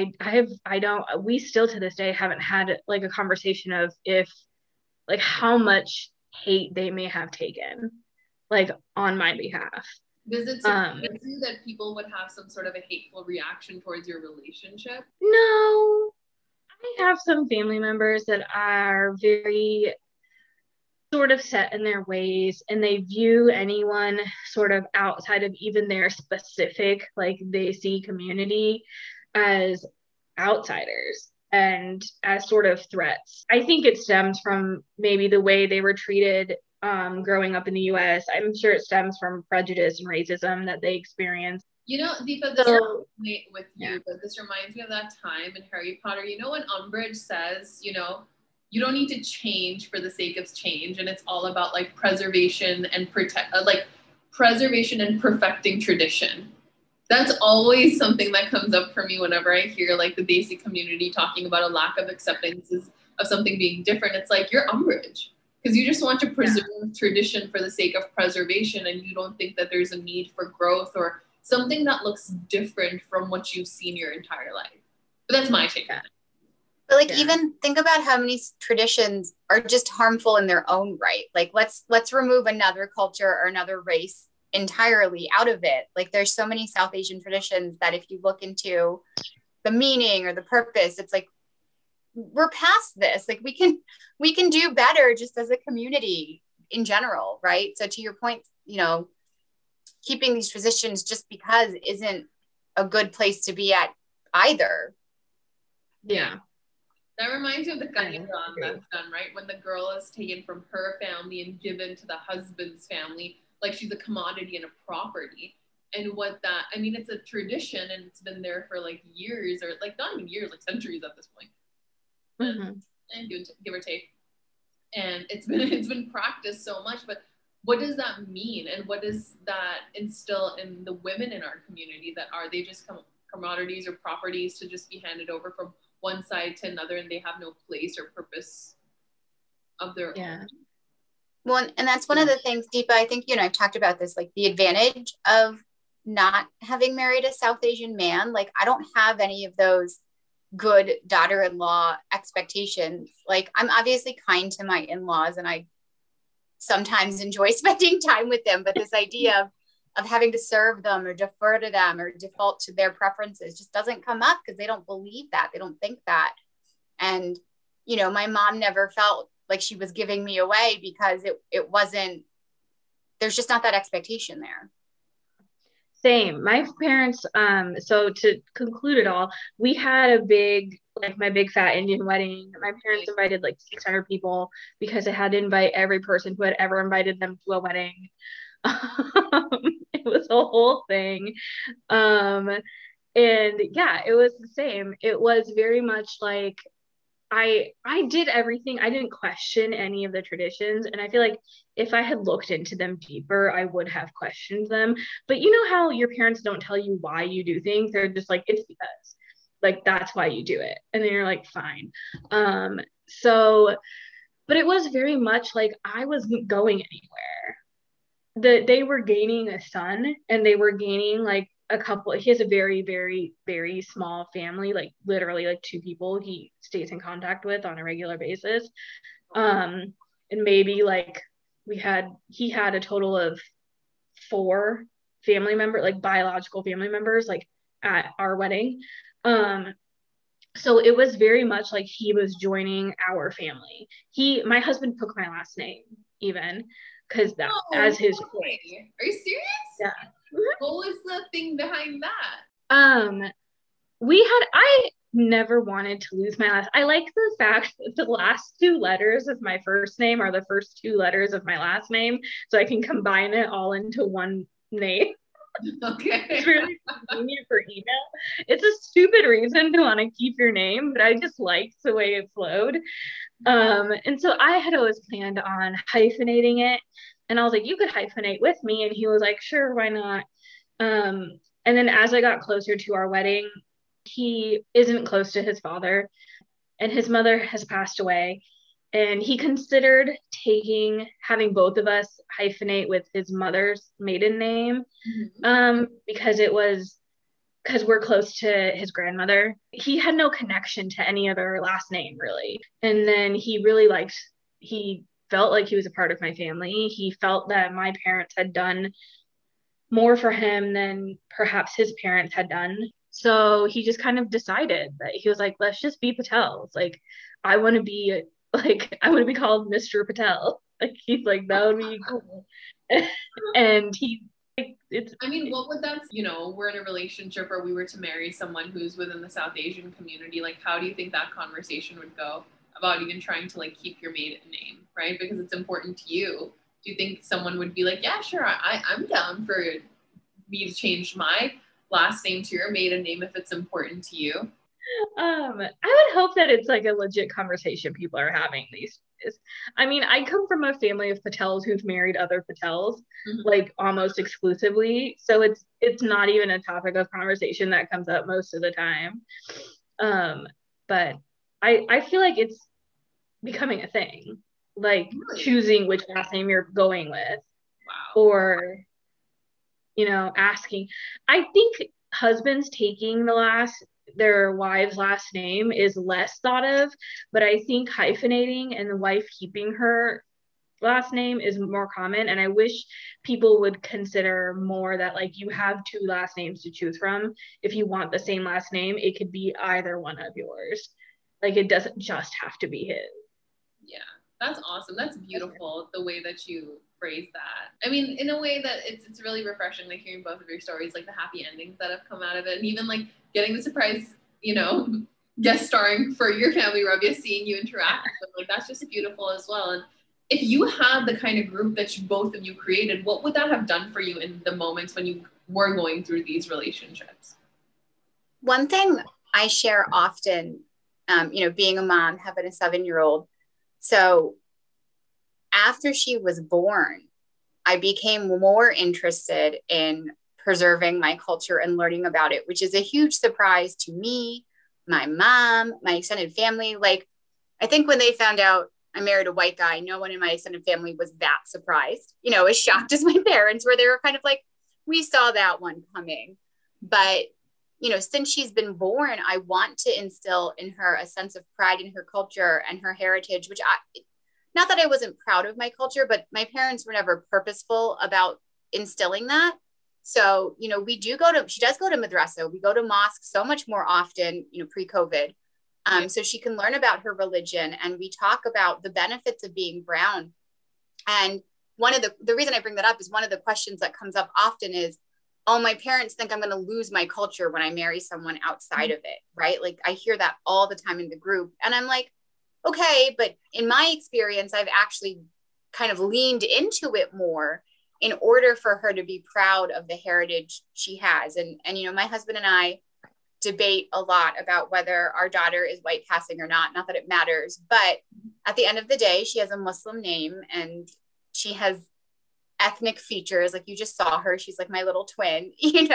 I don't, we still to this day haven't had like a conversation of if, like, how much hate they may have taken, like, on my behalf. Does it surprise you that people would have some sort of a hateful reaction towards your relationship? No. I have some family members that are very sort of set in their ways, and they view anyone sort of outside of even their specific, like, they see community as outsiders and as sort of threats. I think it stems from maybe the way they were treated growing up in the US. I'm sure it stems from prejudice and racism that they experienced. You know, Deepa, this with you, but this reminds me of that time in Harry Potter. You know, when Umbridge says, you know, you don't need to change for the sake of change, and it's all about like preservation and preservation and perfecting tradition. That's always something that comes up for me whenever I hear like the Desi community talking about a lack of acceptance of something being different. It's like, you're Umbridge, because you just want to preserve tradition for the sake of preservation, and you don't think that there's a need for growth or something that looks different from what you've seen your entire life. But that's my take on it. But like, even think about how many traditions are just harmful in their own right. Like, let's remove another culture or another race entirely out of it. Like, there's so many South Asian traditions that if you look into the meaning or the purpose, it's like, we're past this. Like, we can do better just as a community in general, right? So to your point, you know, keeping these traditions just because isn't a good place to be at either. Yeah. That reminds me of the Kanyadan that's done, right? When the girl is taken from her family and given to the husband's family, like she's a commodity and a property. And it's a tradition, and it's been there for like years, or like not even years, like centuries at this point. And give or take. And it's been practiced so much, but what does that mean? And what does that instill in the women in our community? That are they just commodities or properties to just be handed over from one side to another, and they have no place or purpose of their own? Well, and that's one of the things, Deepa, I think, you know, I've talked about this, like the advantage of not having married a South Asian man. Like, I don't have any of those good daughter-in-law expectations. Like, I'm obviously kind to my in-laws, and I sometimes enjoy spending time with them, but this idea of having to serve them or defer to them or default to their preferences just doesn't come up, because they don't believe that. They don't think that. And, you know, my mom never felt like she was giving me away, because it wasn't, there's just not that expectation there. Same. My parents, so to conclude it all, we had a big, like, my big fat Indian wedding. My parents invited like 600 people because I had to invite every person who had ever invited them to a wedding. It was a whole thing. And yeah, it was the same. It was very much like I did everything. I didn't question any of the traditions. And I feel like if I had looked into them deeper, I would have questioned them. But you know how your parents don't tell you why you do things? They're just like, it's because, like, that's why you do it. And then you're like, fine. But it was very much like I wasn't going anywhere. They were gaining a son, and they were gaining like a couple. He has a very, very, very small family, like literally like 2 people he stays in contact with on a regular basis. And maybe like he had a total of 4 family members, like biological family members, like at our wedding. So it was very much like he was joining our family. My husband took my last name even, because that as his point. Are you serious? Yeah. What was the thing behind that? I never wanted to lose my last. I like the fact that the last 2 letters of my first name are the first 2 letters of my last name, so I can combine it all into one name. Okay. It's really convenient for email. It's a stupid reason to want to keep your name, but I just liked the way it flowed. And so I had always planned on hyphenating it. And I was like, you could hyphenate with me. And he was like, sure, why not? And then as I got closer to our wedding, he isn't close to his father, and his mother has passed away. And he considered having both of us hyphenate with his mother's maiden name, because we're close to his grandmother. He had no connection to any other last name, really. And then he felt like he was a part of my family. He felt that my parents had done more for him than perhaps his parents had done. So he just kind of decided that he was like, let's just be Patels. Like, I want to be called Mr. Patel. Like, he's like, that would be cool. And I mean, what would that, we're in a relationship or we were to marry someone who's within the South Asian community, like, how do you think that conversation would go about even trying to, like, keep your maiden name, right? Because it's important to you. Do you think someone would be like, yeah, sure, I'm down for me to change my last name to your maiden name if it's important to you? I would hope that it's like a legit conversation people are having these days. I mean, I come from a family of Patels who've married other Patels, like almost exclusively. So it's not even a topic of conversation that comes up most of the time. But I feel like it's becoming a thing, like choosing which last name you're going with. Wow. Or, asking. I think husbands taking their wife's last name is less thought of, but I think hyphenating and the wife keeping her last name is more common. And I wish people would consider more that, like, you have two last names to choose from. If you want the same last name, it could be either one of yours. Like, it doesn't just have to be his. Yeah, that's awesome. That's beautiful, the way that you phrase that. I mean, in a way that it's really refreshing, like, hearing both of your stories, like the happy endings that have come out of it, and even like getting the surprise, guest starring for your family, Rabia, seeing you interact with them. Like, that's just beautiful as well. And if you had the kind of group that both of you created, what would that have done for you in the moments when you were going through these relationships? One thing I share often, being a mom, having a 7-year-old. So after she was born, I became more interested in preserving my culture and learning about it, which is a huge surprise to me, my mom, my extended family. Like, I think when they found out I married a white guy, no one in my extended family was that surprised, as shocked as my parents were. They were kind of like, we saw that one coming. But, since she's been born, I want to instill in her a sense of pride in her culture and her heritage, which not that I wasn't proud of my culture, but my parents were never purposeful about instilling that. So, she does go to madrasa. We go to mosque so much more often, pre-COVID. So she can learn about her religion, and we talk about the benefits of being brown. And one of the reason I bring that up is one of the questions that comes up often is, oh, my parents think I'm going to lose my culture when I marry someone outside of it, right? Like, I hear that all the time in the group. And I'm like, okay, but in my experience, I've actually kind of leaned into it more in order for her to be proud of the heritage she has. And my husband and I debate a lot about whether our daughter is white passing or not that it matters. But at the end of the day, she has a Muslim name and she has ethnic features. Like, you just saw her. She's like my little twin,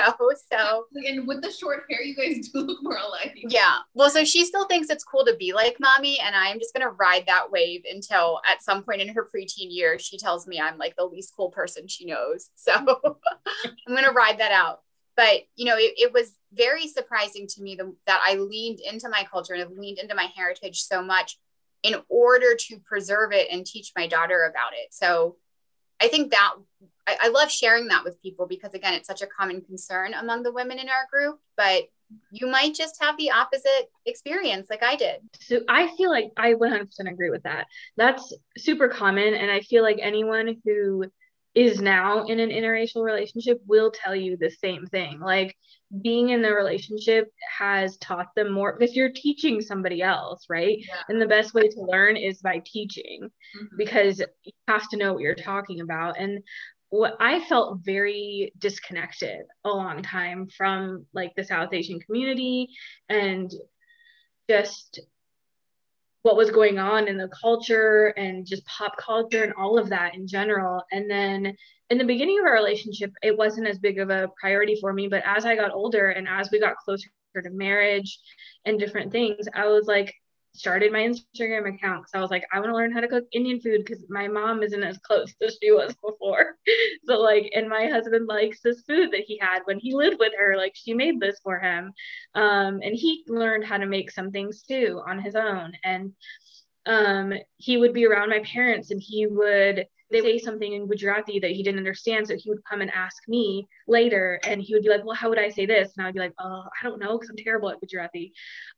so. And with the short hair, you guys do look more alike. Yeah. Well, so she still thinks it's cool to be like mommy. And I'm just going to ride that wave until at some point in her preteen years, she tells me I'm like the least cool person she knows. So I'm going to ride that out. But, it was very surprising to me that I leaned into my culture and have leaned into my heritage so much in order to preserve it and teach my daughter about it. So I think that I love sharing that with people because, again, it's such a common concern among the women in our group, but you might just have the opposite experience like I did. So I feel like I 100% agree with that. That's super common. And I feel like anyone who is now in an interracial relationship will tell you the same thing. Like, being in the relationship has taught them more because you're teaching somebody else, right? Yeah. And the best way to learn is by teaching, because you have to know what you're talking about. And what I felt very disconnected a long time from like the South Asian community and just what was going on in the culture and just pop culture and all of that in general. And then in the beginning of our relationship, it wasn't as big of a priority for me. But as I got older and as we got closer to marriage and different things, I was like, started my Instagram account because I was like, I want to learn how to cook Indian food because my mom isn't as close as she was before. So like, and my husband likes this food that he had when he lived with her. Like she made this for him. And he learned how to make some things too on his own. And he would be around my parents and they would say something in Gujarati that he didn't understand. So he would come and ask me later and he would be like, well, how would I say this? And I would be like, oh, I don't know, because I'm terrible at Gujarati.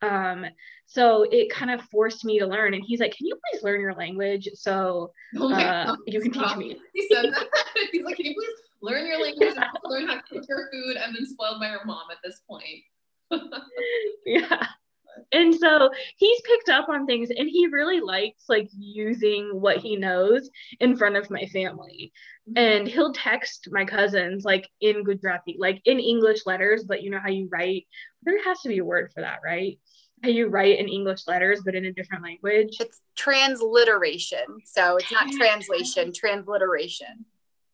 So it kind of forced me to learn. And he's like, can you please learn your language so you can teach me? He said that. He's like, can you please learn your language and learn how to cook your food? I've been spoiled by your mom at this point. Yeah. And so he's picked up on things and he really likes like using what he knows in front of my family. And he'll text my cousins like in Gujarati, like in English letters, but you know how you write, there has to be a word for that, right? How you write in English letters, but in a different language. It's transliteration. So it's not translation, transliteration.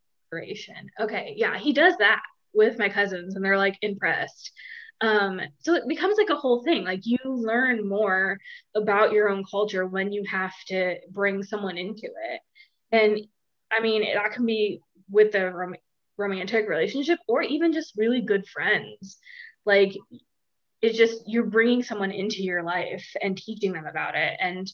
Okay. Yeah. He does that with my cousins and they're like impressed. So it becomes like a whole thing. Like you learn more about your own culture when you have to bring someone into it. And I mean, that can be with a romantic relationship or even just really good friends. Like it's just, you're bringing someone into your life and teaching them about it. And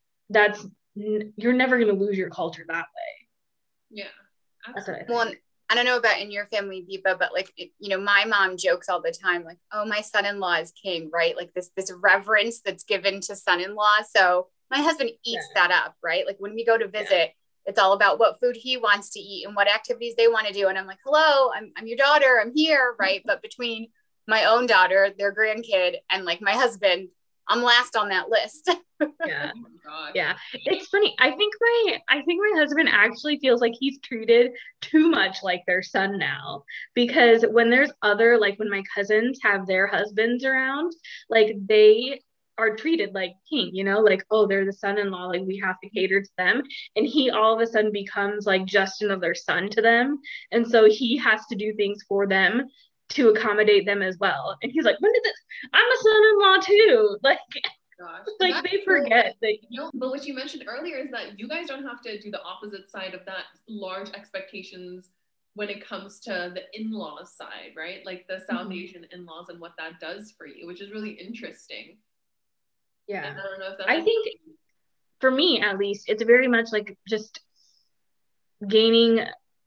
you're never going to lose your culture that way. Yeah. Absolutely. Well, I don't know about in your family, Deepa, but like, my mom jokes all the time, like, oh, my son-in-law is king, right? Like this reverence that's given to son-in-law. So my husband eats that up, right? Like when we go to visit, it's all about what food he wants to eat and what activities they want to do. And I'm like, hello, I'm your daughter. I'm here, right? But between my own daughter, their grandkid, and like my husband, I'm last on that list. Yeah. Oh yeah. It's funny. I think my husband actually feels like he's treated too much like their son now, because when there's like when my cousins have their husbands around, like they are treated like king, like, oh, they're the son-in-law, like we have to cater to them. And he all of a sudden becomes like just another son to them. And so he has to do things for them to accommodate them as well. And he's like, when did this? I'm a son-in-law too. Like, gosh, like they forget that. But what you mentioned earlier is that you guys don't have to do the opposite side of that, large expectations when it comes to the in-laws side, right? Like the South Asian in-laws and what that does for you, which is really interesting. Yeah. And I don't know if that's I think for me, at least, it's very much like just gaining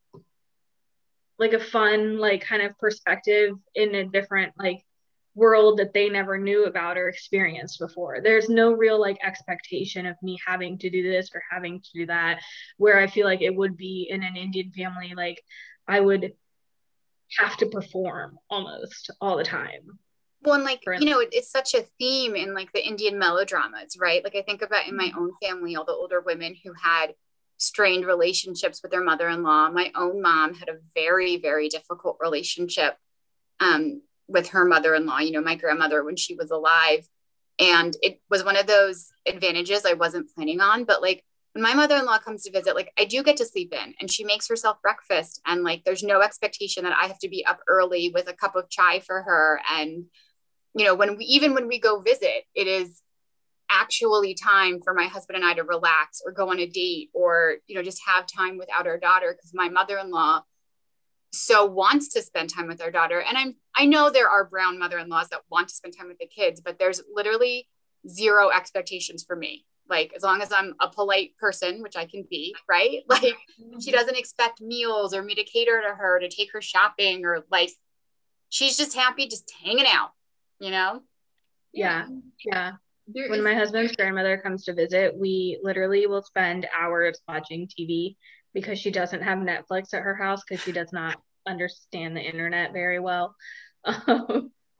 like a fun, like kind of perspective in a different like world that they never knew about or experienced before. There's no real like expectation of me having to do this or having to do that, where I feel like it would be in an Indian family, like I would have to perform almost all the time. Well, and like, it's such a theme in like the Indian melodramas, right? Like I think about in my own family, all the older women who had strained relationships with their mother-in-law. My own mom had a very, very difficult relationship with her mother-in-law, my grandmother when she was alive. And it was one of those advantages I wasn't planning on. But like when my mother-in-law comes to visit, like I do get to sleep in and she makes herself breakfast. And like there's no expectation that I have to be up early with a cup of chai for her. And, when we go visit, it is actually time for my husband and I to relax or go on a date or, just have time without our daughter, because my mother-in-law so wants to spend time with our daughter. And I know there are brown mother-in-laws that want to spend time with the kids, but there's literally zero expectations for me. Like, as long as I'm a polite person, which I can be, right? Like she doesn't expect meals or me to cater to her, to take her shopping, or like, she's just happy, just hanging out, Yeah. When my husband's grandmother comes to visit, we literally will spend hours watching TV because she doesn't have Netflix at her house because she does not understand the internet very well.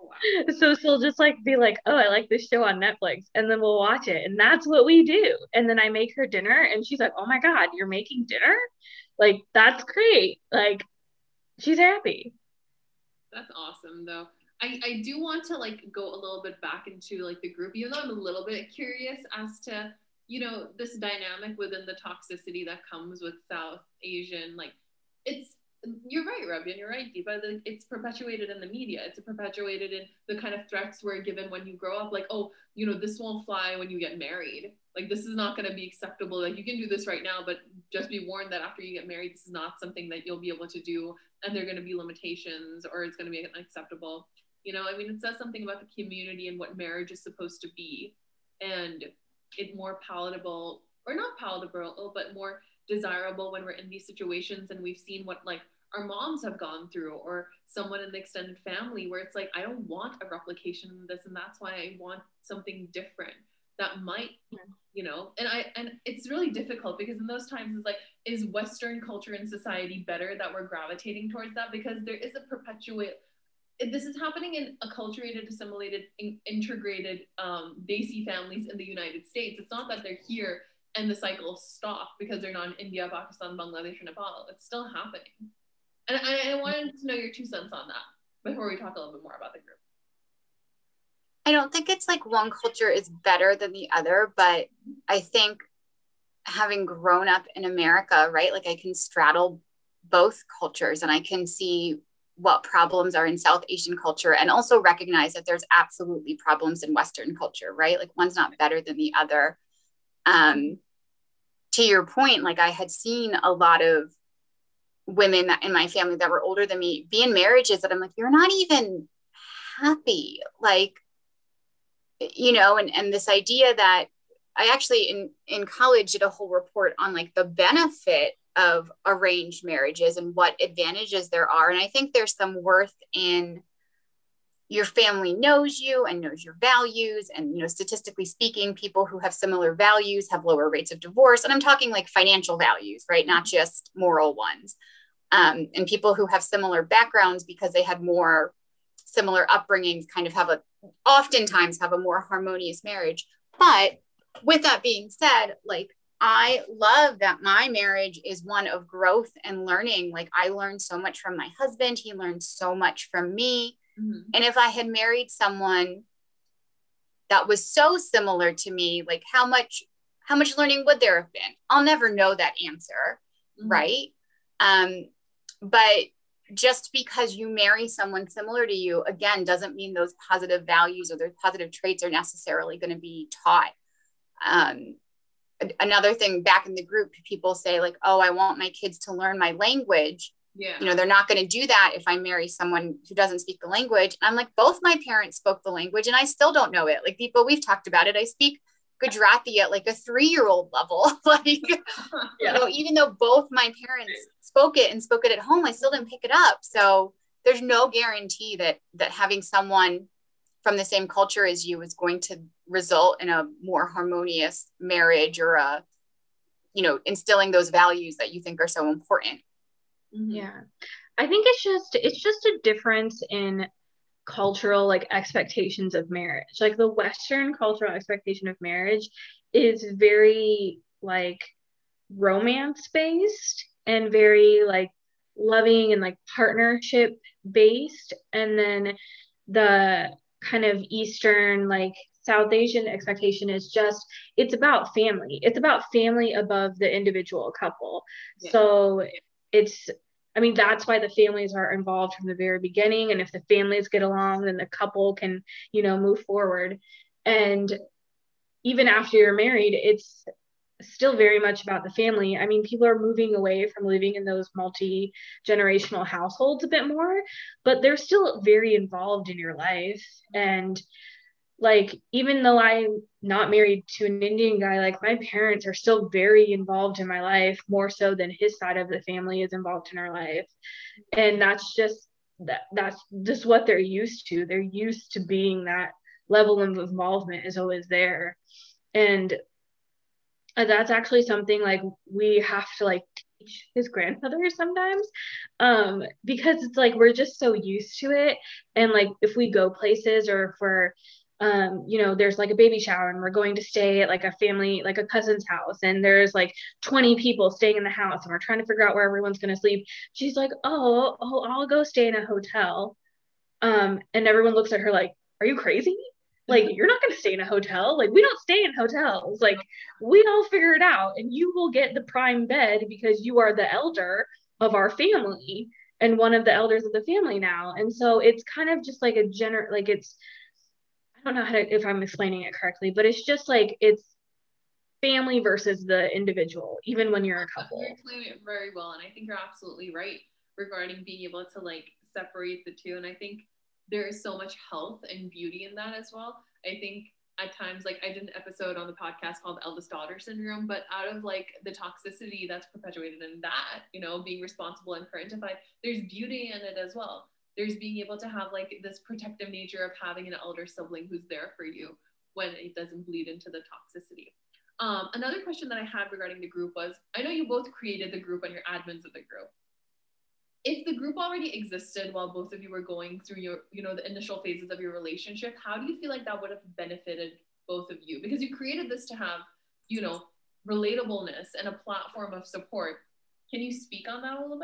So she'll just like be like, oh, I like this show on Netflix, and then we'll watch it. And that's what we do. And then I make her dinner and she's like, oh my God, you're making dinner? Like, that's great. Like, she's happy. That's awesome though. I do want to like go a little bit back into like the group, even though I'm a little bit curious as to, you know, this dynamic within the toxicity that comes with South Asian, like it's, you're right, Rabia, and you're right, Deepa. It's perpetuated in the media. It's perpetuated in the kind of threats we're given when you grow up. Like, oh, you know, this won't fly when you get married. Like, this is not going to be acceptable. Like, you can do this right now, but just be warned that after you get married, this is not something that you'll be able to do, and there are going to be limitations, or it's going to be unacceptable. You know, I mean, it says something about the community and what marriage is supposed to be, and it more palatable, or not palatable, but more desirable when we're in these situations and we've seen what like our moms have gone through, or someone in the extended family, where it's like, I don't want a replication of this, and that's why I want something different that might, you know, and it's really difficult because in those times it's like, is Western culture and society better that we're gravitating towards that? Because there is a perpetuate, this is happening in acculturated, assimilated, integrated Desi families in the United States. It's not that they're here and the cycle stopped because they're not in India, Pakistan, Bangladesh, or Nepal. It's still happening. And I wanted to know your 2 cents on that before we talk a little bit more about the group. I don't think it's like one culture is better than the other, but I think having grown up in America, right, like I can straddle both cultures and I can see what problems are in South Asian culture and also recognize that there's absolutely problems in Western culture, right? Like one's not better than the other. To your point, like I had seen a lot of women in my family that were older than me be in marriages that I'm like, you're not even happy. Like, you know, and this idea that I actually in college did a whole report on like the benefit of arranged marriages and what advantages there are. And I think there's some worth in your family knows you and knows your values. And, you know, statistically speaking, people who have similar values have lower rates of divorce. And I'm talking like financial values, right? Not just moral ones. And people who have similar backgrounds because they had more similar upbringings kind of oftentimes have a more harmonious marriage. But with that being said, like, I love that my marriage is one of growth and learning. Like I learned so much from my husband. He learned so much from me. Mm-hmm. And if I had married someone that was so similar to me, like how much learning would there have been? I'll never know that answer. Mm-hmm. Right. But just because you marry someone similar to you, again, doesn't mean those positive values or those positive traits are necessarily going to be taught. Another thing back in the group, people say like, oh, I want my kids to learn my language. Yeah. You know, they're not going to do that if I marry someone who doesn't speak the language. And I'm like, both my parents spoke the language and I still don't know it. Like Deepa, we've talked about it. I speak Gujarati at like a 3-year-old level. Like, you know, even though both my parents spoke it at home, I still didn't pick it up. So there's no guarantee that having someone from the same culture as you is going to result in a more harmonious marriage or instilling those values that you think are so important. Yeah. I think it's just a difference in cultural like expectations of marriage. Like the Western cultural expectation of marriage is very like romance based and very like loving and like partnership based. And then the kind of Eastern, like South Asian expectation is just, it's about family. It's about family above the individual couple. Yeah. So that's why the families are involved from the very beginning. And if the families get along, then the couple can, move forward. And even after you're married, it's still very much about the family. I mean, people are moving away from living in those multi-generational households a bit more, but they're still very involved in your life. And like, even though I'm not married to an Indian guy, like my parents are still very involved in my life, more so than his side of the family is involved in our life. And that's just what they're used to. They're used to being that level of involvement is always there. And that's actually something like we have to like his grandmother sometimes, because it's like we're just so used to it. And like if we go places, or if we're there's like a baby shower and we're going to stay at like a family, like a cousin's house, and there's like 20 people staying in the house and we're trying to figure out where everyone's going to sleep. She's like, oh, I'll go stay in a hotel. And everyone looks at her like, are you crazy? Like, you're not going to stay in a hotel. Like, we don't stay in hotels. Like, we all figure it out, and you will get the prime bed because you are the elder of our family and one of the elders of the family now. And so it's kind of just like I don't know if I'm explaining it correctly, but it's just like it's family versus the individual, even when you're a couple. You're explaining it very well, and I think you're absolutely right regarding being able to like separate the two. And I think there is so much health and beauty in that as well. I think at times, like I did an episode on the podcast called Eldest Daughter Syndrome, but out of like the toxicity that's perpetuated in that, being responsible and parentified, there's beauty in it as well. There's being able to have like this protective nature of having an elder sibling who's there for you when it doesn't bleed into the toxicity. Another question that I had regarding the group was, I know you both created the group and you're admins of the group. If the group already existed while both of you were going through your, the initial phases of your relationship, how do you feel like that would have benefited both of you? Because you created this to have, relatableness and a platform of support. Can you speak on that a little bit?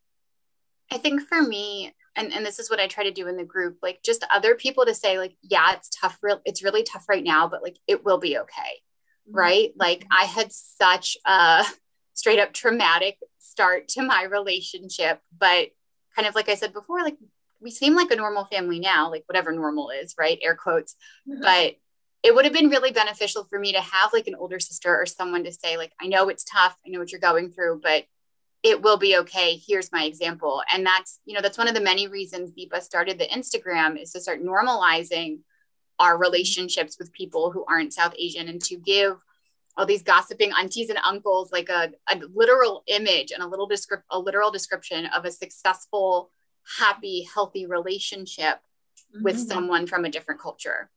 I think for me, and this is what I try to do in the group, like just other people to say like, yeah, it's tough. It's really tough right now, but like, it will be okay. Right? Like I had such a straight up traumatic start to my relationship, but kind of like I said before, like we seem like a normal family now, like whatever normal is, right? Air quotes. But it would have been really beneficial for me to have like an older sister or someone to say like, I know it's tough. I know what you're going through, but it will be okay. Here's my example. And that's, that's one of the many reasons Deepa started the Instagram, is to start normalizing our relationships with people who aren't South Asian, and to give all these gossiping aunties and uncles like a literal image and a literal description of a successful, happy, healthy relationship with someone from a different culture.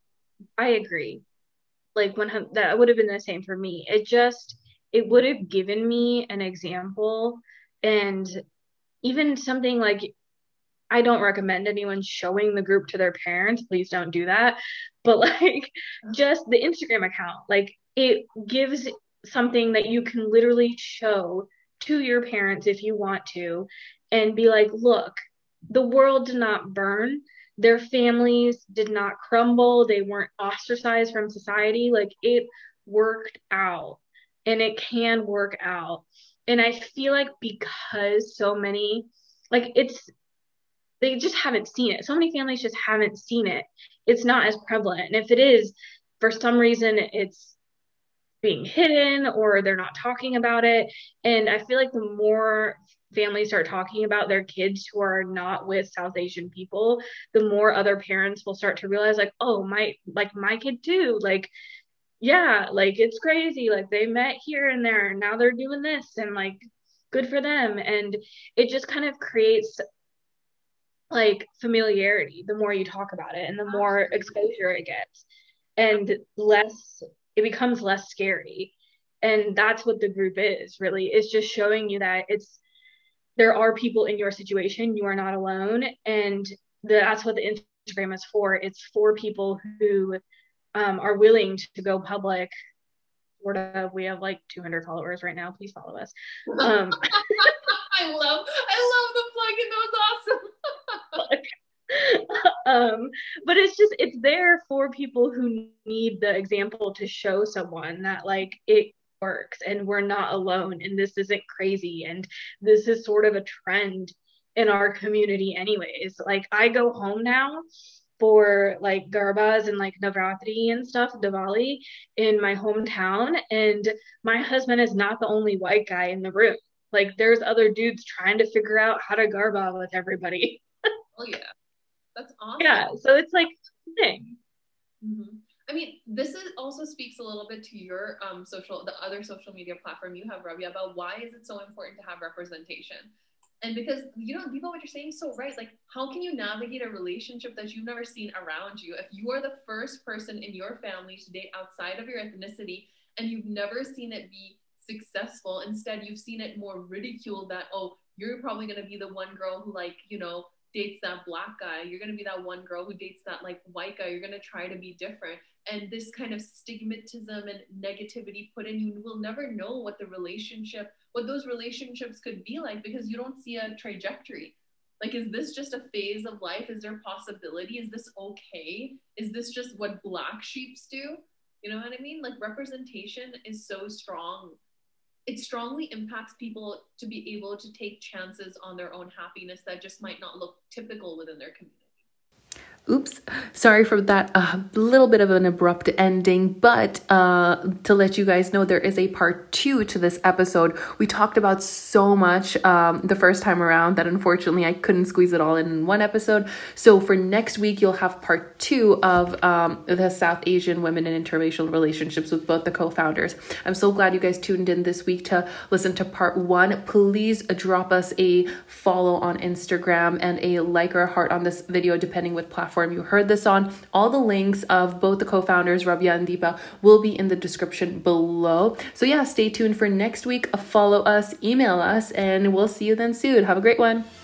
I agree. Like that would have been the same for me. It would have given me an example, and even something like, I don't recommend anyone showing the group to their parents. Please don't do that. But like just the Instagram account, like it gives something that you can literally show to your parents if you want to, and be like, look, the world did not burn. Their families did not crumble. They weren't ostracized from society. Like it worked out, and it can work out. And I feel like because so many, like they just haven't seen it. So many families just haven't seen it. It's not as prevalent. And if it is, for some reason, it's being hidden or they're not talking about it. And I feel like the more families start talking about their kids who are not with South Asian people, the more other parents will start to realize like, oh, my kid too. Like, yeah, like it's crazy. Like they met here and there and now they're doing this, and like good for them. And it just kind of creates like familiarity the more you talk about it, and the more exposure it gets, and it becomes less scary. And that's what the group is really. It's just showing you that there are people in your situation, you are not alone. And that's what the Instagram is for. It's for people who are willing to go public. Sort of. We have like 200 followers right now. Please follow us. I love the plug in. That was awesome. But it's there for people who need the example to show someone that like it works and we're not alone and this isn't crazy, and this is sort of a trend in our community anyways. Like I go home now for like Garbas and like Navratri and stuff, Diwali, in my hometown, and my husband is not the only white guy in the room. Like there's other dudes trying to figure out how to Garba with everybody. Oh yeah, that's awesome. Yeah, so it's like a thing. I mean, this also speaks a little bit to your the other social media platform you have, Rabia, about why is it so important to have representation? And because, Deepa, what you're saying is so right. Like, how can you navigate a relationship that you've never seen around you if you are the first person in your family to date outside of your ethnicity and you've never seen it be successful. Instead, you've seen it more ridiculed that, oh, you're probably going to be the one girl who, like, you know, dates that black guy. You're going to be that one girl who dates that like white guy. You're going to try to be different. And this kind of stigmatism and negativity put in, you will never know what those relationships could be like, because you don't see a trajectory. Like, is this just a phase of life? Is there possibility? Is this okay? Is this just what black sheeps do? You know what I mean? Like, representation is so strong. It strongly impacts people to be able to take chances on their own happiness that just might not look typical within their community. Oops, sorry for that little bit of an abrupt ending, but to let you guys know, there is a part 2 to this episode. We talked about so much the first time around that unfortunately I couldn't squeeze it all in one episode. So for next week, you'll have part 2 of the South Asian women and interracial relationships with both the co-founders. I'm so glad you guys tuned in this week to listen to part 1. Please drop us a follow on Instagram and a like or a heart on this video, depending what platform you heard this on. All the links of both the co-founders, Rabia and Deepa, will be in the description below. So yeah, stay tuned for next week. Follow us, email us, and we'll see you then soon. Have a great one.